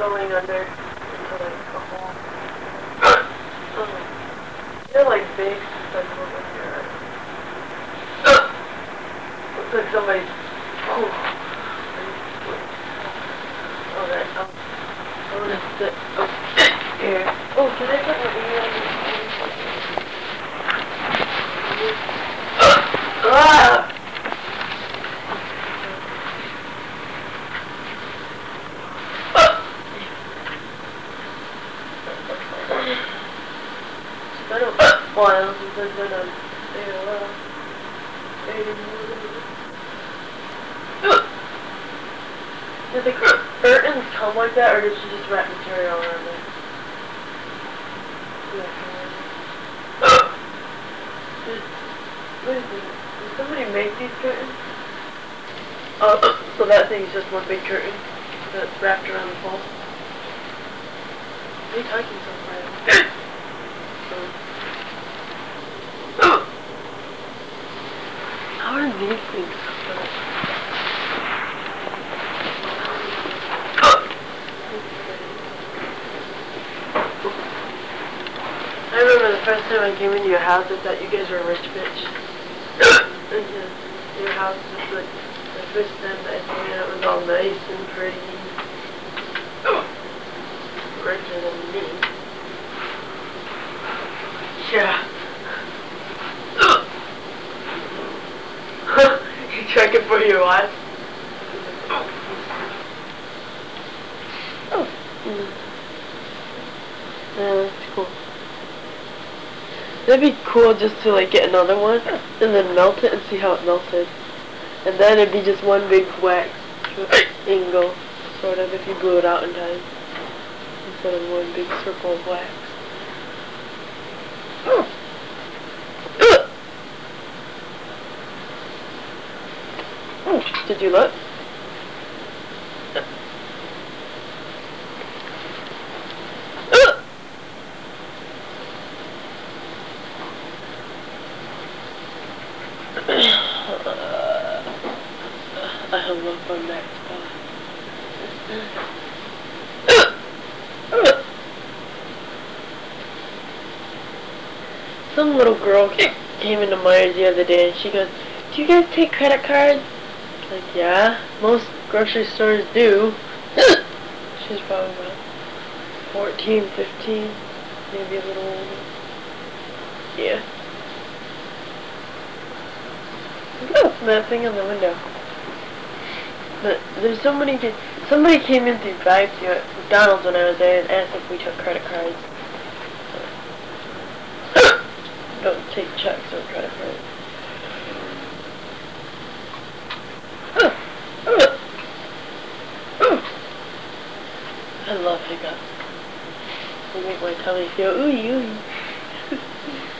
going under into like a hole. They're like big, like look like your looks like somebody's okay, I'm gonna sit here. Oh, can I put my ear on this? Ah! It's been a while since I've been on AOL. Did the curtains come like that, or did she just wrap material around it? Did somebody make these curtains? Oh, so that thing's just one big curtain that's wrapped around the pole. Are you talking so quiet? How are these things covered? I remember the first time I came into your house, I thought you guys were a rich bitch. Your house was like the first time that I came in, it was all nice and pretty. Richer than me. Yeah. You checking for your wife? Oh. Yeah, that's cool. That'd be cool just to like get another one and then melt it and see how it melted. And then it'd be just one big wax angle, sort of, if you blew it out in time. Instead of one big circle of wax. Did you look? I hung up on that spot. Some little girl came into Myers the other day and she goes, "Do you guys take credit cards?" Like, yeah, most grocery stores do. She's probably about 14, 15, maybe a little older. Yeah. Look at that thing on the window. But there's somebody came in through drive-thru at McDonald's when I was there and asked if we took credit cards. Don't take checks or credit cards. I love hiccups. They make my tummy feel ooey ooey.